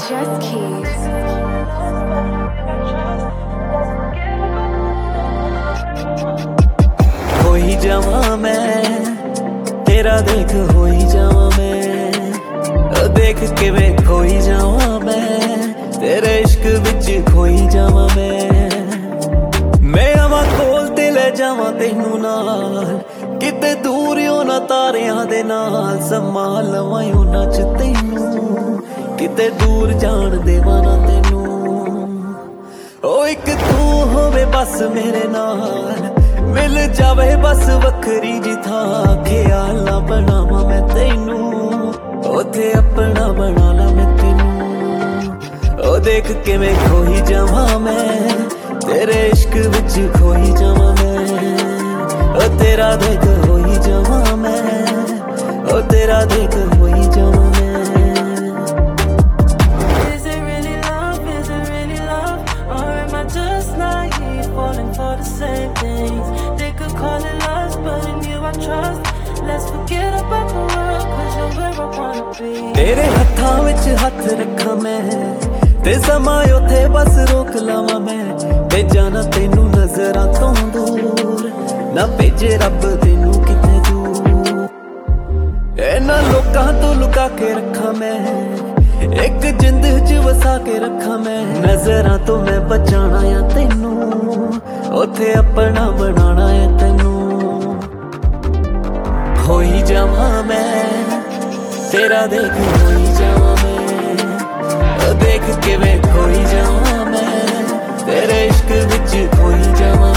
Just Keys. होई जावां मैं तेरा देख होई जावां मैं देख किवें खोई जावां मैं तेरे इश्क विच खोई जावां मैं आवां कोल ते ले जावां तैनू नाल किते दूर ना तारियां दे नाल संभाल लवां उन्हां च तैनू किते दूर जान देवां ना तैनू ओ इक तू होवे बस मेरे नाल मिल जावे बस वखरी जी थां ख्याल ना बनावां मैं तैनू ओथे अपना बना ला मैं तैनू ओ देख किवें खोई जावां मैं तेरे इश्क विच खोई जावां मैं ओ तेरा देख होई जावां मैं ओ तेरा देख होई जावां मैं Is it really love? Is it really love? Or am I just naive, falling for the same things? They could call it lust, but in you I trust. Let's forget about the world, cause you're where I wanna be. तेरे हत्थां विच हत्थ रखां मैं ते समां उथे बस रोक लावां मैं भेजां ना तैनू नजरां तों दूर ना भेजे रब तैनू किते दूर इन्हां लोकां तों लुका के रखां मैं एक जिंद च वसा के रखां मैं नजरां तो मैं बचाना आ तैनू ओथे अपना बनाना है तैनू होई जावां मैं तेरा देख होई जावां मैं देख किवें खोई जावां मैं तेरे इश्क विच खोई जावां